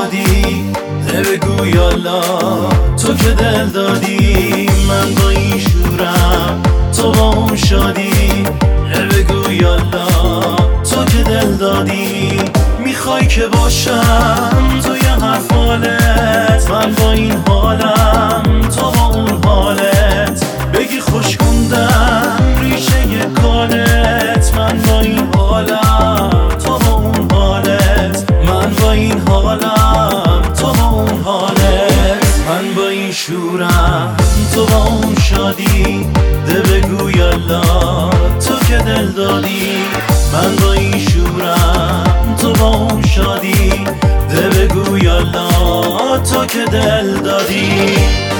شادی بگو یالا تو که دل دادی. من با این شورم تو با اون شادی بگو یالا تو که دل دادی. میخوای که باشم توی هر حالت، من با این حالم تو با اون حالت. بگی خوش کندم ریشه کالت، من با این حالم تو با اون حالت. من با این حالم تو با اون حالت. من با این شورم تو با اون شادی بگو یالا تو که دل دادی. من با این شورم تو با اون شادی بگو یالا تو که دل دادی.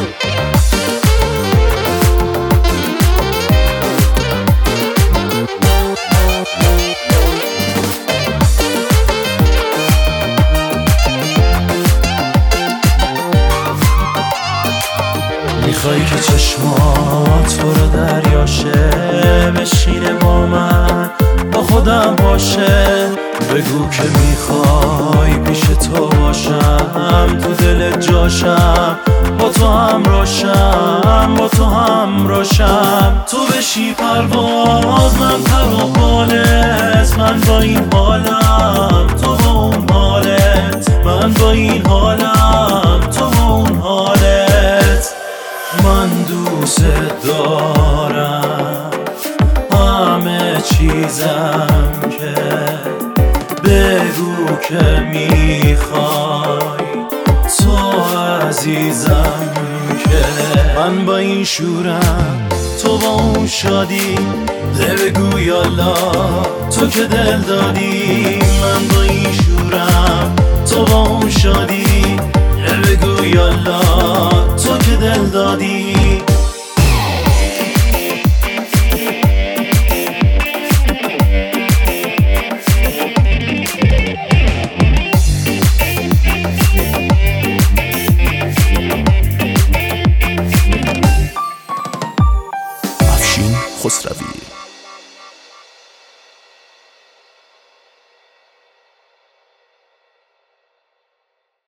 میخوای که چشمات برو دریاشه، بشینه با من با خودم باشه. بگو که میخوای پیش تو باشم، تو دلت جاشم، با تو هم راشم، با تو هم راشم. تو بشی پرواز من پر و بالت. من با این حالم تو با اون حالت. من با این حالم تو با اون حالت. من دوست دارم همه چیزم که بگو که میخوای تو عزیزم که. من با این شورم تو با اون شادی بگو یالا تو که دل دادی. من با این شورم تو با اون شادی بگو یالا تو که دل دادی. افشین خسروی